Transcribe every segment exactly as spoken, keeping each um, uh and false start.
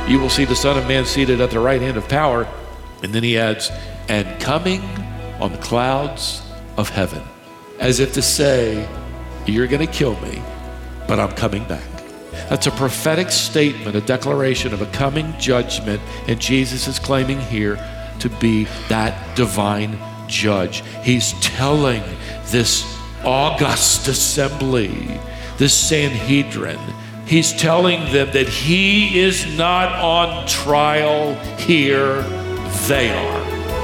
you will see the Son of Man seated at the right hand of power. And then he adds, and coming on the clouds of heaven. As if to say, you're going to kill me, but I'm coming back. That's a prophetic statement, a declaration of a coming judgment. And Jesus is claiming here to be that divine judge. He's telling this august assembly, this Sanhedrin, he's telling them that he is not on trial here, they are.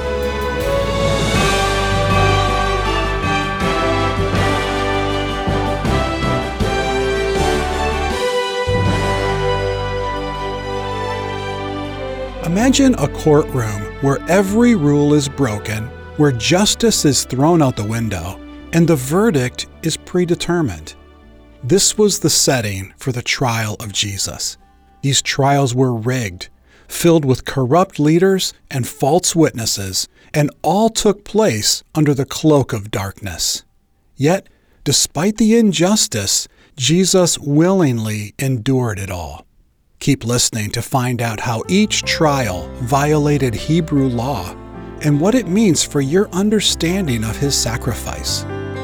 Imagine a courtroom where every rule is broken, where justice is thrown out the window, and the verdict is predetermined. This was the setting for the trial of Jesus. These trials were rigged, filled with corrupt leaders and false witnesses, and all took place under the cloak of darkness. Yet, despite the injustice, Jesus willingly endured it all. Keep listening to find out how each trial violated Hebrew law and what it means for your understanding of his sacrifice.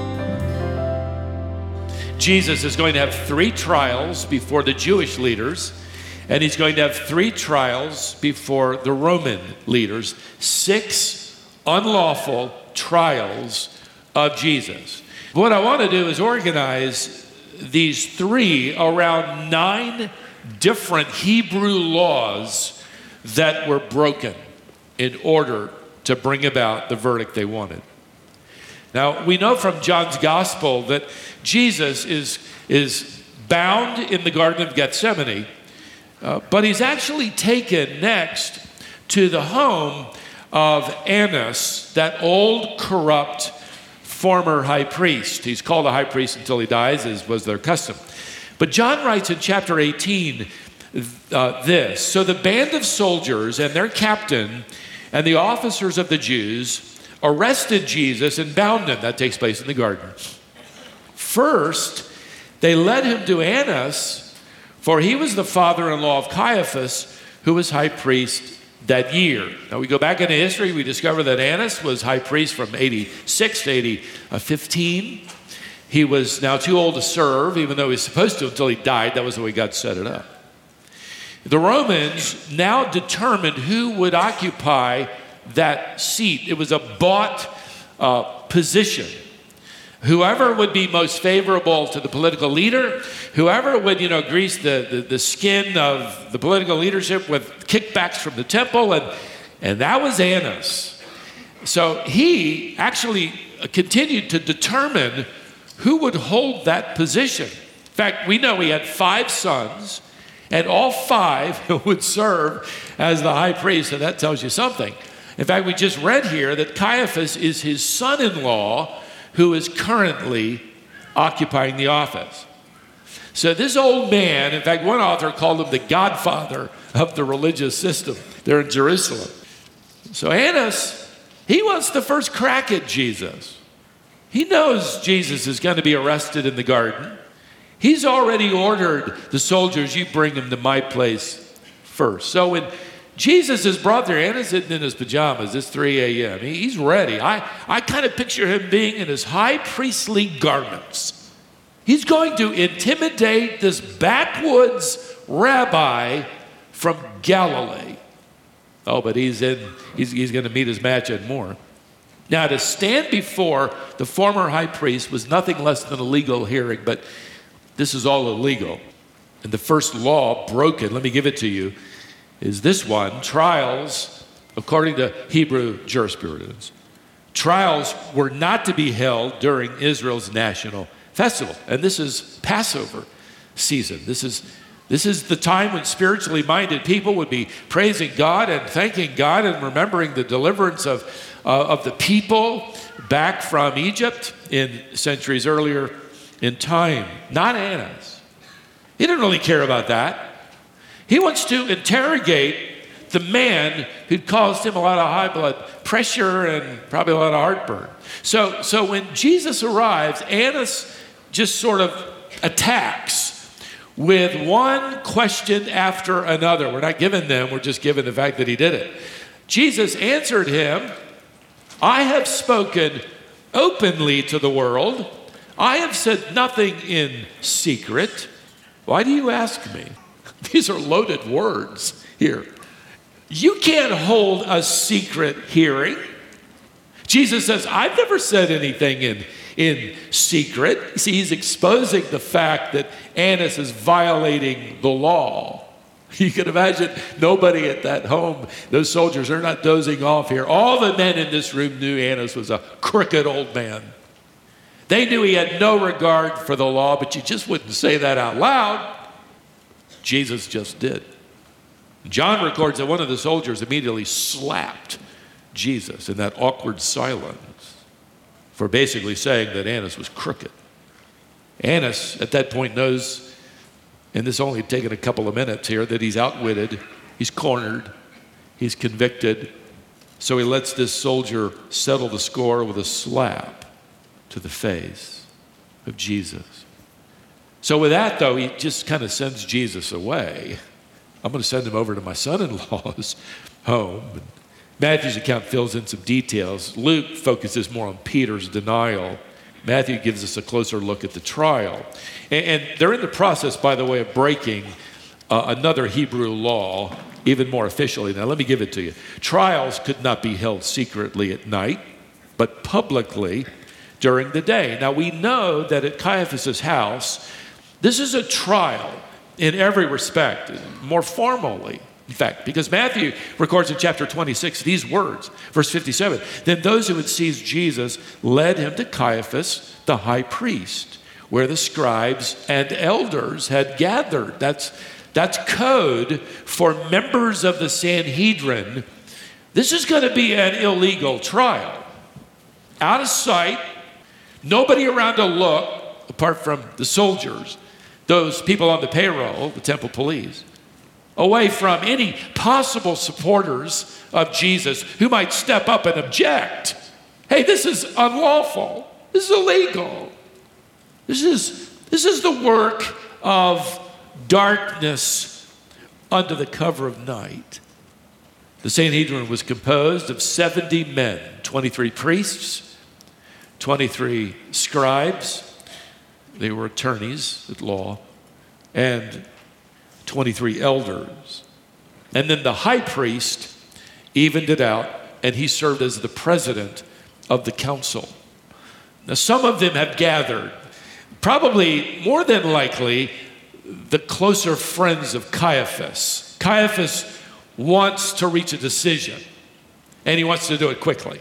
Jesus is going to have three trials before the Jewish leaders, and he's going to have three trials before the Roman leaders. Six unlawful trials of Jesus. What I want to do is organize these three around nine different Hebrew laws that were broken in order to bring about the verdict they wanted. Now, we know from John's gospel that Jesus is, is bound in the Garden of Gethsemane, uh, but he's actually taken next to the home of Annas, that old corrupt former high priest. He's called a high priest until he dies, as was their custom. But John writes in chapter eighteen uh, this, so the band of soldiers and their captain and the officers of the Jews arrested Jesus and bound him. That takes place in the garden. First, they led him to Annas, for he was the father-in-law of Caiaphas, who was high priest that year. Now we go back into history, we discover that Annas was high priest from eighty-six to eighty fifteen. He was now too old to serve, even though he was supposed to until he died. That was the way God set it up. The Romans now determined who would occupy that seat. It was a bought uh, position. Whoever would be most favorable to the political leader, whoever would, you know, grease the, the, the skin of the political leadership with kickbacks from the temple, and, and that was Annas. So he actually continued to determine who would hold that position. In fact, we know he had five sons, and all five would serve as the high priest, and that tells you something. In fact, we just read here that Caiaphas is his son-in-law who is currently occupying the office. So this old man, in fact, one author called him the godfather of the religious system there in Jerusalem. So Annas, he wants the first crack at Jesus. He knows Jesus is going to be arrested in the garden. He's already ordered the soldiers, you bring him to my place first. So when Jesus is brought there, Annas sitting in his pajamas, it's three a.m. He's ready. I, I kind of picture him being in his high priestly garments. He's going to intimidate this backwoods rabbi from Galilee. Oh, but he's in, he's, he's going to meet his match and more. Now, to stand before the former high priest was nothing less than a legal hearing, but this is all illegal. And the first law broken, let me give it to you, is this one. Trials, according to Hebrew jurisprudence, trials were not to be held during Israel's national festival. And this is Passover season. This is, this is the time when spiritually minded people would be praising God and thanking God and remembering the deliverance of, uh, of the people back from Egypt in centuries earlier in time. Not Annas. He didn't really care about that. He wants to interrogate the man who'd caused him a lot of high blood pressure and probably a lot of heartburn. So, so when Jesus arrives, Annas just sort of attacks with one question after another. We're not giving them, we're just given the fact that he did it. Jesus answered him, I have spoken openly to the world. I have said nothing in secret. Why do you ask me? These are loaded words here. You can't hold a secret hearing. Jesus says, I've never said anything in, in secret. You see, he's exposing the fact that Annas is violating the law. You can imagine nobody at that home, those soldiers are not dozing off here. All the men in this room knew Annas was a crooked old man. They knew he had no regard for the law, but you just wouldn't say that out loud. Jesus just did. John records that one of the soldiers immediately slapped Jesus in that awkward silence for basically saying that Annas was crooked. Annas at that point knows, and this only taken a couple of minutes here, that he's outwitted, he's cornered, he's convicted. So he lets this soldier settle the score with a slap to the face of Jesus. So with that, though, he just kind of sends Jesus away. I'm going to send him over to my son-in-law's home. Matthew's account fills in some details. Luke focuses more on Peter's denial. Matthew gives us a closer look at the trial. And, and they're in the process, by the way, of breaking uh, another Hebrew law, even more officially. Now, let me give it to you. Trials could not be held secretly at night, but publicly during the day. Now, we know that at Caiaphas' house, this is a trial in every respect, more formally, in fact, because Matthew records in chapter twenty-six these words, verse fifty-seven, then those who had seized Jesus led him to Caiaphas, the high priest, where the scribes and elders had gathered. That's, that's code for members of the Sanhedrin. This is going to be an illegal trial. Out of sight, nobody around to look, apart from the soldiers, those people on the payroll, the temple police, away from any possible supporters of Jesus who might step up and object. Hey, this is unlawful. This is illegal. This is, this is the work of darkness under the cover of night. The Sanhedrin was composed of seventy men, twenty-three priests, twenty-three scribes, they were attorneys at law, and twenty-three elders. And then the high priest evened it out, and he served as the president of the council. Now, some of them have gathered, probably more than likely, the closer friends of Caiaphas. Caiaphas wants to reach a decision, and he wants to do it quickly.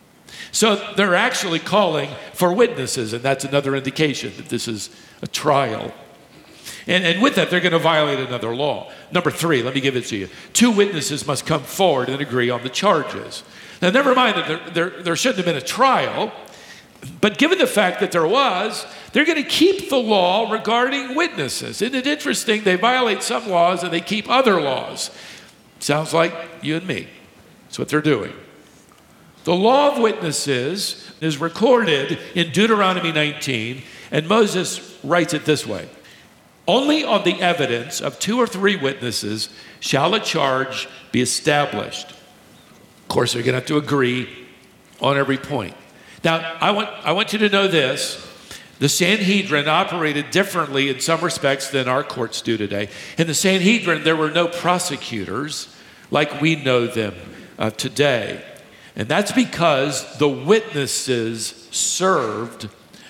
So they're actually calling for witnesses, and that's another indication that this is a trial. And, and with that, they're going to violate another law. Number three, let me give it to you. Two witnesses must come forward and agree on the charges. Now, never mind that there, there, there shouldn't have been a trial, but given the fact that there was, they're going to keep the law regarding witnesses. Isn't it interesting? They violate some laws and they keep other laws. Sounds like you and me. That's what they're doing. The law of witnesses is recorded in Deuteronomy nineteen, and Moses writes it this way. Only on the evidence of two or three witnesses shall a charge be established. Of course, they're going to have to agree on every point. Now, I want, I want you to know this. The Sanhedrin operated differently in some respects than our courts do today. In the Sanhedrin, there were no prosecutors like we know them uh, today. And that's because the witnesses served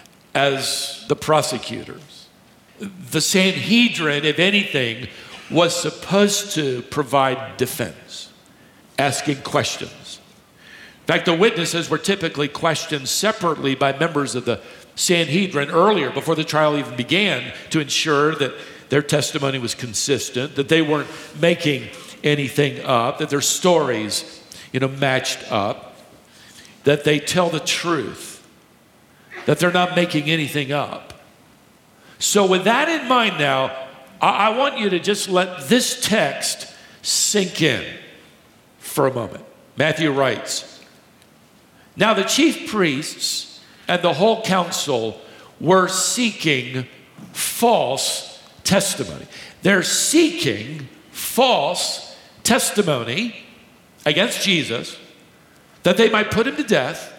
as the prosecutors. The Sanhedrin, if anything, was supposed to provide defense, asking questions. In fact, the witnesses were typically questioned separately by members of the Sanhedrin earlier, before the trial even began, to ensure that their testimony was consistent, that they weren't making anything up, that their stories you know, matched up, that they tell the truth, that they're not making anything up. So with that in mind now, I, I want you to just let this text sink in for a moment. Matthew writes, now the chief priests and the whole council were seeking false testimony. They're seeking false testimony against Jesus that they might put him to death,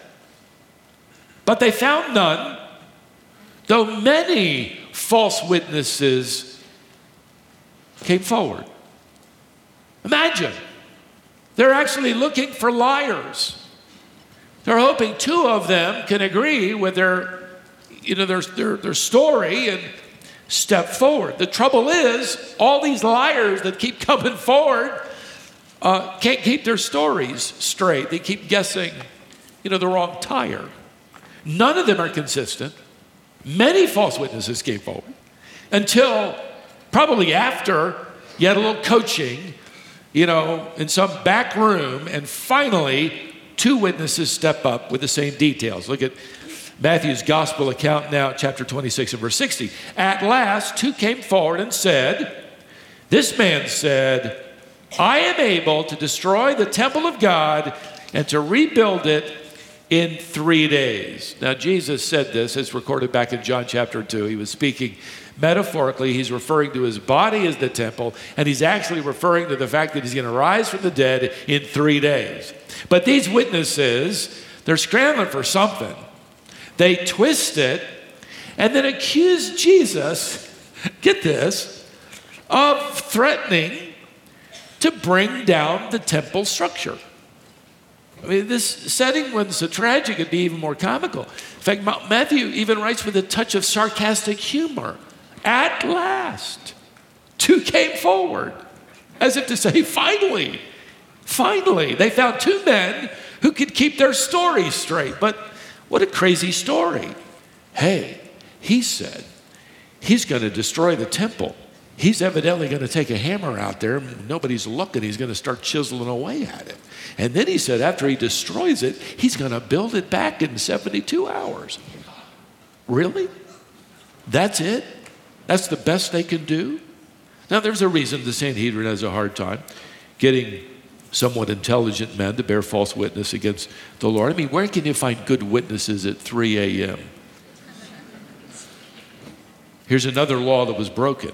but they found none, though many false witnesses came forward. Imagine, they're actually looking for liars. They're hoping two of them can agree with their, you know, their, their, their story and step forward. The trouble is, all these liars that keep coming forward uh, can't keep their stories straight. They keep guessing, you know, the wrong tire. None of them are consistent. Many false witnesses came forward until probably after you had a little coaching, you know, in some back room, and finally two witnesses step up with the same details. Look at Matthew's gospel account now, chapter twenty-six and verse sixty. At last, two came forward and said, this man said, I am able to destroy the temple of God and to rebuild it in three days. Now, Jesus said this, as recorded back in John chapter two. He was speaking metaphorically. He's referring to his body as the temple, and he's actually referring to the fact that he's going to rise from the dead in three days. But these witnesses, they're scrambling for something. They twist it and then accuse Jesus, get this, of threatening to bring down the temple structure. I mean, this setting, when so tragic, it'd be even more comical. In fact, Matthew even writes with a touch of sarcastic humor. At last, two came forward, as if to say, finally, finally, they found two men who could keep their story straight. But what a crazy story. Hey, he said he's going to destroy the temple. He's evidently going to take a hammer out there. Nobody's looking. He's going to start chiseling away at it. And then he said after he destroys it, he's going to build it back in seventy-two hours. Really? That's it? That's the best they can do? Now, there's a reason the Sanhedrin has a hard time getting somewhat intelligent men to bear false witness against the Lord. I mean, where can you find good witnesses at three a.m.? Here's another law that was broken.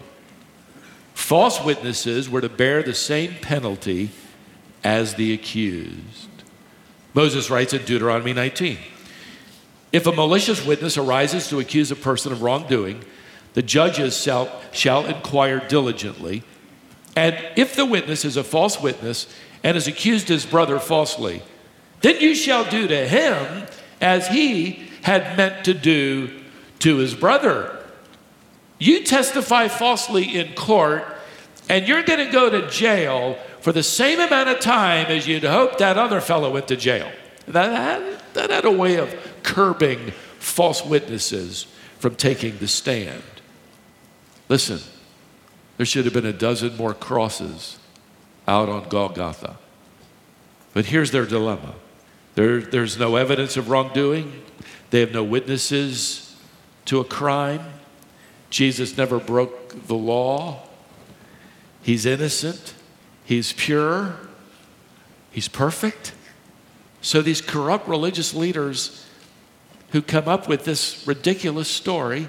False witnesses were to bear the same penalty as the accused. Moses writes in Deuteronomy nineteen, if a malicious witness arises to accuse a person of wrongdoing, the judges shall, shall inquire diligently, and if the witness is a false witness and has accused his brother falsely, then you shall do to him as he had meant to do to his brother. You testify falsely in court, and you're going to go to jail for the same amount of time as you'd hoped that other fellow went to jail. That had, that had a way of curbing false witnesses from taking the stand. Listen, there should have been a dozen more crosses out on Golgotha. But here's their dilemma. There, there's no evidence of wrongdoing. They have no witnesses to a crime. Jesus never broke the law. He's innocent. He's pure. He's perfect. So these corrupt religious leaders who come up with this ridiculous story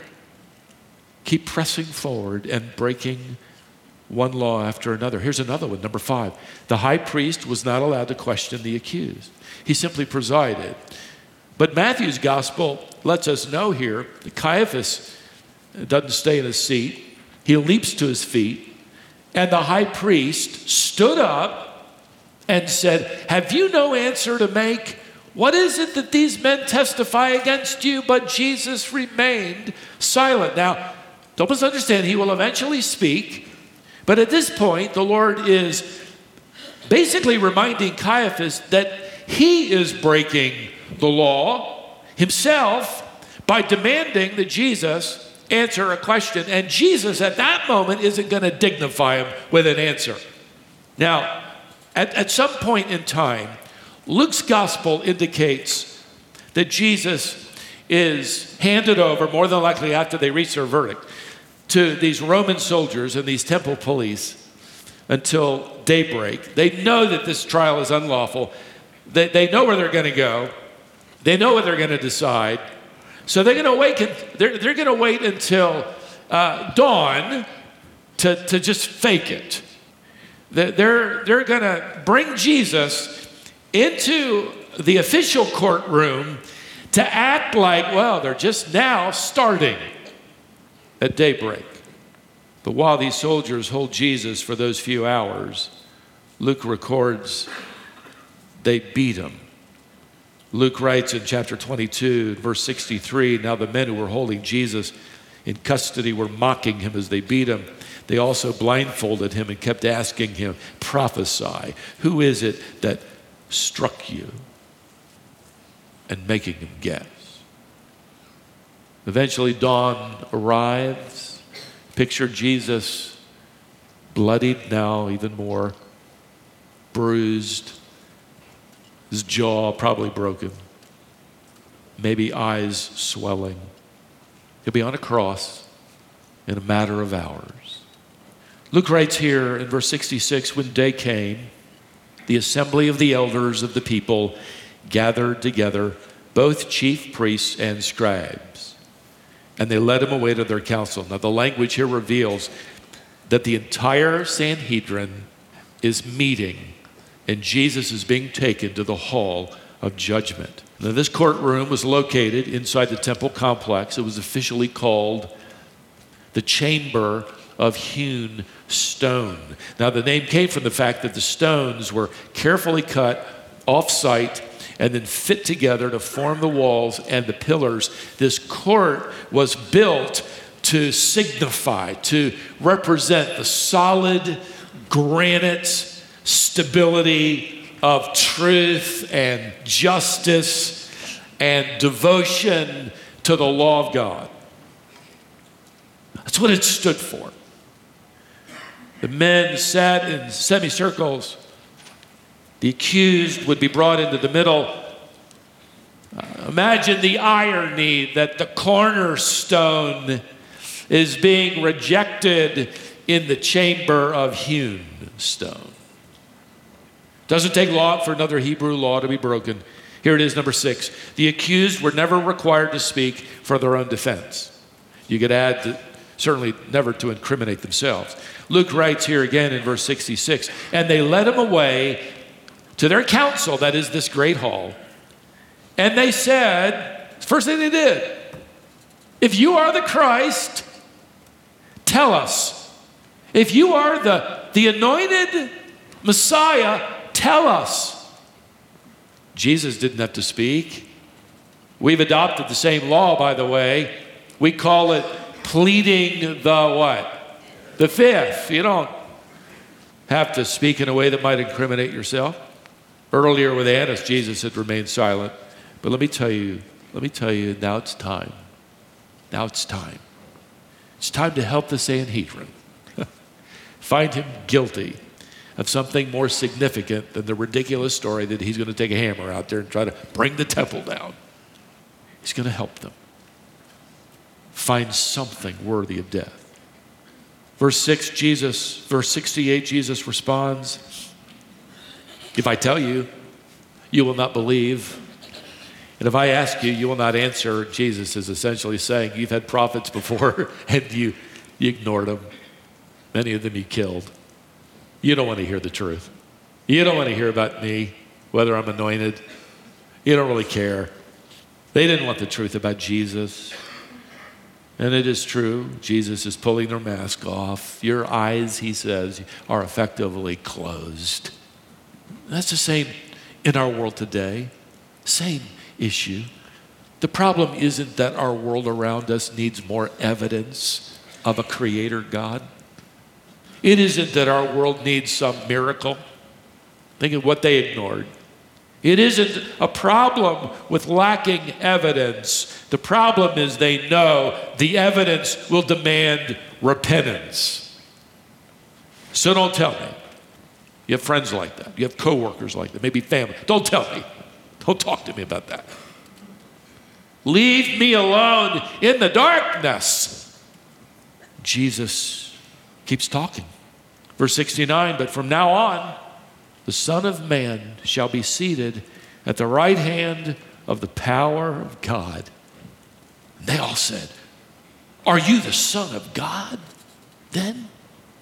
keep pressing forward and breaking one law after another. Here's another one, number five. The high priest was not allowed to question the accused. He simply presided. But Matthew's gospel lets us know here that Caiaphas doesn't stay in his seat. He leaps to his feet, and the high priest stood up and said, have you no answer to make? What is it that these men testify against you? But Jesus remained silent. Now, don't misunderstand, he will eventually speak, but at this point, the Lord is basically reminding Caiaphas that he is breaking the law himself by demanding that Jesus answer a question, and Jesus at that moment isn't going to dignify him with an answer. Now, at, at some point in time, Luke's gospel indicates that Jesus is handed over, more than likely after they reach their verdict, to these Roman soldiers and these temple police until daybreak. They know that this trial is unlawful. They, they know where they're going to go. They know what they're going to decide. So they're going to wait. They're, they're going to wait until uh, dawn to, to just fake it. They're, they're going to bring Jesus into the official courtroom to act like, well, they're just now starting at daybreak. But while these soldiers hold Jesus for those few hours, Luke records they beat him. Luke writes in chapter twenty-two, verse sixty-three, now the men who were holding Jesus in custody were mocking him as they beat him. They also blindfolded him and kept asking him, prophesy, who is it that struck you? And making him guess. Eventually dawn arrives. Picture Jesus bloodied now even more, bruised, his jaw probably broken, maybe eyes swelling. He'll be on a cross in a matter of hours. Luke writes here in verse sixty-six, when day came, the assembly of the elders of the people gathered together, both chief priests and scribes, and they led him away to their council. Now the language here reveals that the entire Sanhedrin is meeting and Jesus is being taken to the hall of judgment. Now this courtroom was located inside the temple complex. It was officially called the Chamber of Hewn Stone. Now the name came from the fact that the stones were carefully cut off-site and then fit together to form the walls and the pillars. This court was built to signify, to represent the solid granite stability of truth and justice and devotion to the law of God. That's what it stood for. The men sat in semicircles. The accused would be brought into the middle. Uh, imagine the irony that the cornerstone is being rejected in the chamber of hewn stone. Doesn't take long for another Hebrew law to be broken. Here it is, number six. The accused were never required to speak for their own defense. You could add that certainly never to incriminate themselves. Luke writes here again in verse sixty-six, and they led him away to their council, that is this great hall. And they said, first thing they did, if you are the Christ, tell us. If you are the, the anointed Messiah, tell us. Jesus didn't have to speak. We've adopted the same law, by the way. We call it pleading the what? The fifth. You don't have to speak in a way that might incriminate yourself. Earlier with Annas, Jesus had remained silent. But let me tell you, let me tell you, now it's time. Now it's time. It's time to help the Sanhedrin find him guilty of something more significant than the ridiculous story that he's going to take a hammer out there and try to bring the temple down. He's going to help them find something worthy of death. Verse six, Jesus, verse sixty-eight, Jesus responds, if I tell you, you will not believe. And if I ask you, you will not answer. Jesus is essentially saying, you've had prophets before and you, you ignored them. Many of them you killed. You don't want to hear the truth. You don't want to hear about me, whether I'm anointed. You don't really care. They didn't want the truth about Jesus. And it is true, Jesus is pulling their mask off. Your eyes, he says, are effectively closed. That's the same in our world today. Same issue. The problem isn't that our world around us needs more evidence of a creator God. It isn't that our world needs some miracle. Think of what they ignored. It isn't a problem with lacking evidence. The problem is they know the evidence will demand repentance. So don't tell me. You have friends like that. You have coworkers like that. Maybe family. Don't tell me. Don't talk to me about that. Leave me alone in the darkness. Jesus keeps talking. Verse sixty-nine, but from now on, the Son of Man shall be seated at the right hand of the power of God. And they all said, are you the Son of God then?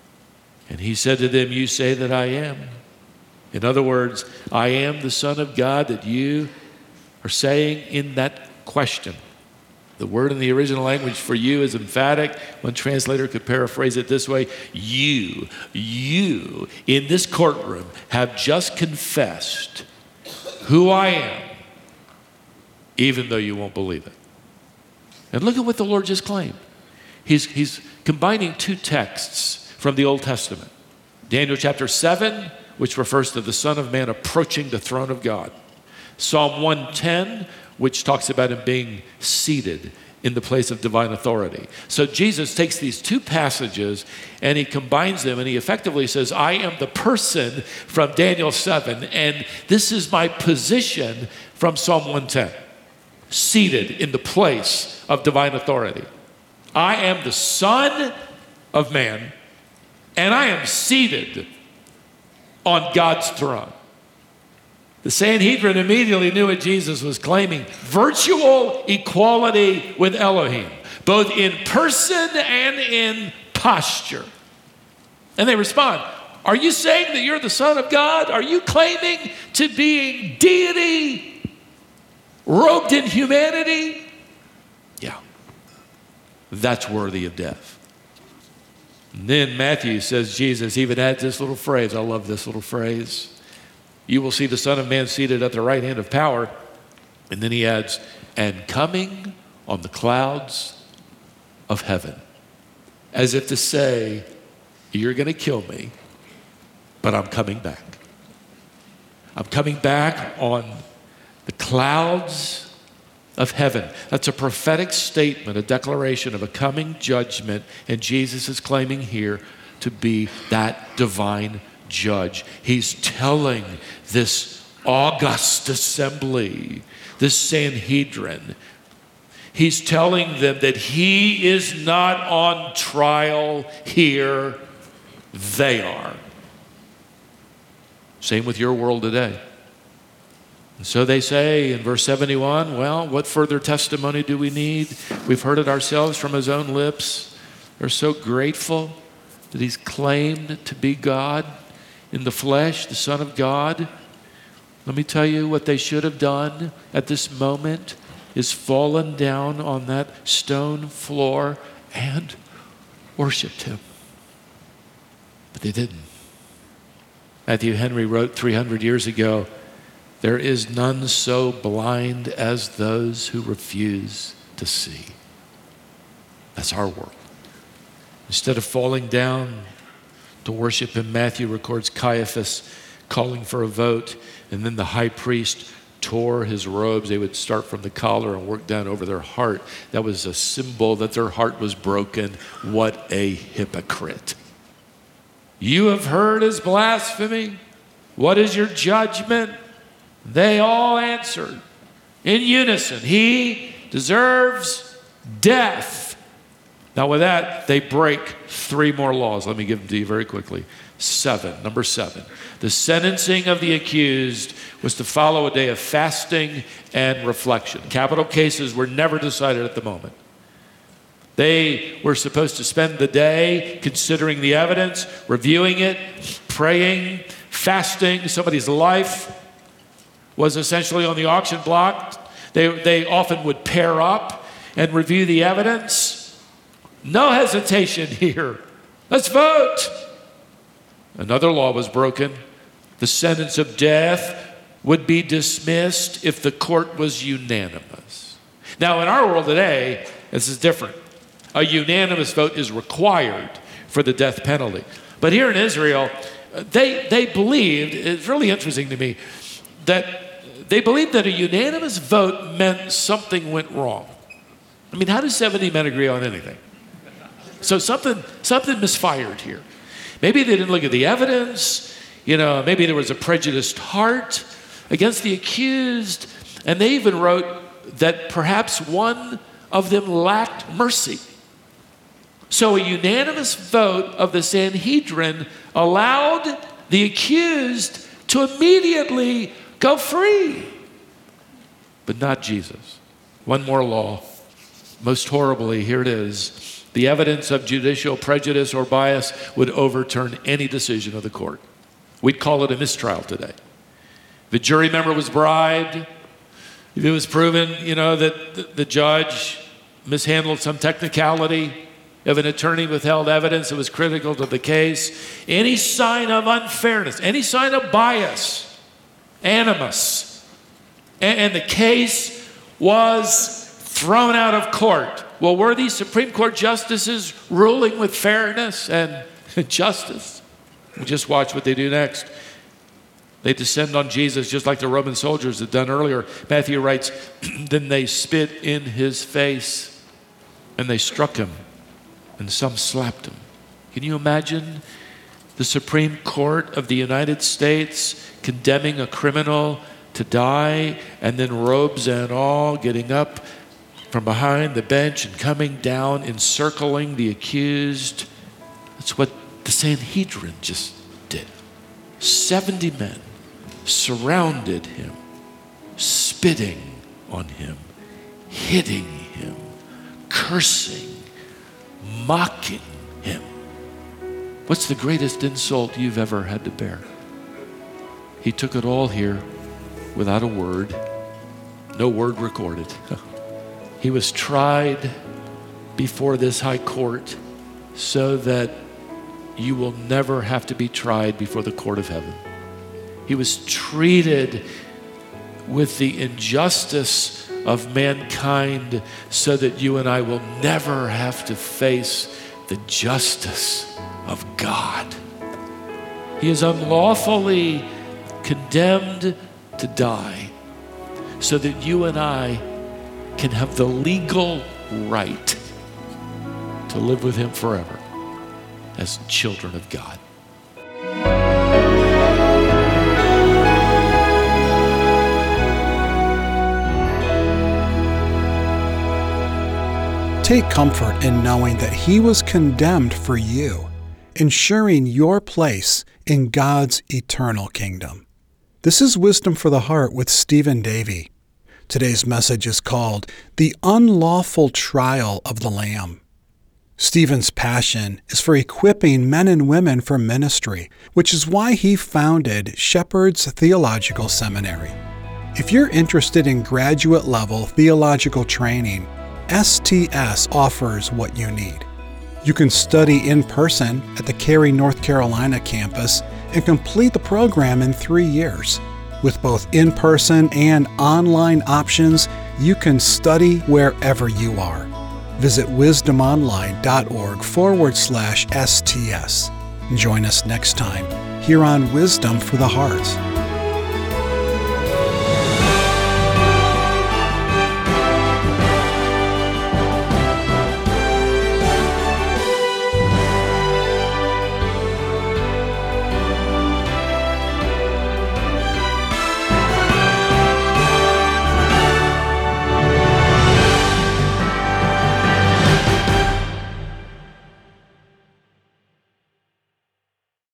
And he said to them, you say that I am. In other words, I am the Son of God that you are saying in that question. The word in the original language for you is emphatic. One translator could paraphrase it this way. You, you in this courtroom have just confessed who I am, even though you won't believe it. And look at what the Lord just claimed. He's, he's combining two texts from the Old Testament. Daniel chapter seven, which refers to the Son of Man approaching the throne of God. Psalm one ten, which talks about him being seated in the place of divine authority. So Jesus takes these two passages and he combines them, and he effectively says, I am the person from Daniel seven, and this is my position from Psalm one ten, seated in the place of divine authority. I am the Son of Man, and I am seated on God's throne. The Sanhedrin immediately knew what Jesus was claiming: virtual equality with Elohim, both in person and in posture. And they respond, are you saying that you're the Son of God? Are you claiming to be deity robed in humanity? Yeah, that's worthy of death. And then Matthew says Jesus even adds this little phrase. I love this little phrase. You will see the Son of Man seated at the right hand of power. And then he adds, and coming on the clouds of heaven. As if to say, you're going to kill me, but I'm coming back. I'm coming back on the clouds of heaven. That's a prophetic statement, a declaration of a coming judgment. And Jesus is claiming here to be that divine judge. He's telling this august assembly, this Sanhedrin, he's telling them that he is not on trial here, they are. Same with your world today. And so they say in verse seventy-one, well, what further testimony do we need? We've heard it ourselves from his own lips. They're so grateful that he's claimed to be God in the flesh, the Son of God. Let me tell you what they should have done at this moment is fallen down on that stone floor and worshiped him. But they didn't. Matthew Henry wrote three hundred years ago, there is none so blind as those who refuse to see. That's our world. Instead of falling down to worship him, Matthew records Caiaphas calling for a vote, and then the high priest tore his robes. They would start from the collar and work down over their heart. That was a symbol that their heart was broken. What a hypocrite. You have heard his blasphemy. What is your judgment? They all answered in unison, he deserves death. Now with that, they break three more laws. Let me give them to you very quickly. Seven, number seven. The sentencing of the accused was to follow a day of fasting and reflection. Capital cases were never decided at the moment. They were supposed to spend the day considering the evidence, reviewing it, praying, fasting. Somebody's life was essentially on the auction block. They, they often would pair up and review the evidence. No hesitation here. Let's vote. Another law was broken. The sentence of death would be dismissed if the court was unanimous. Now, in our world today, this is different. A unanimous vote is required for the death penalty. But here in Israel, they, they believed, it's really interesting to me, that they believed that a unanimous vote meant something went wrong. I mean, how do seventy men agree on anything? So something, something misfired here. Maybe they didn't look at the evidence. You know, maybe there was a prejudiced heart against the accused. And they even wrote that perhaps one of them lacked mercy. So a unanimous vote of the Sanhedrin allowed the accused to immediately go free. But not Jesus. One more law. most horribly, here it is, the evidence of judicial prejudice or bias would overturn any decision of the court. We'd call it a mistrial today. If a jury member was bribed, if it was proven, you know, that the, the judge mishandled some technicality, if an attorney withheld evidence that was critical to the case, any sign of unfairness, any sign of bias, animus, and, and the case was thrown out of court. Well, were these Supreme Court justices ruling with fairness and justice? Well, just watch what they do next. They descend on Jesus just like the Roman soldiers had done earlier. Matthew writes, then they spit in his face and they struck him and some slapped him. Can you imagine the Supreme Court of the United States condemning a criminal to die and then robes and all getting up from behind the bench and coming down, encircling the accused? That's what the Sanhedrin just did. seventy men surrounded him, spitting on him, hitting him, cursing, mocking him. What's the greatest insult you've ever had to bear? He took it all here without a word, no word recorded. He was tried before this high court so that you will never have to be tried before the court of heaven. He was treated with the injustice of mankind so that you and I will never have to face the justice of God. He is unlawfully condemned to die so that you and I can have the legal right to live with him forever as children of God. Take comfort in knowing that he was condemned for you, ensuring your place in God's eternal kingdom. This is Wisdom for the Heart with Stephen Davey. Today's message is called The Unlawful Trial of the Lamb. Stephen's passion is for equipping men and women for ministry, which is why he founded Shepherd's Theological Seminary. If you're interested in graduate-level theological training, S T S offers what you need. You can study in person at the Cary, North Carolina campus and complete the program in three years. With both in-person and online options, you can study wherever you are. Visit wisdomonline.org forward slash STS. Join us next time here on Wisdom for the Heart.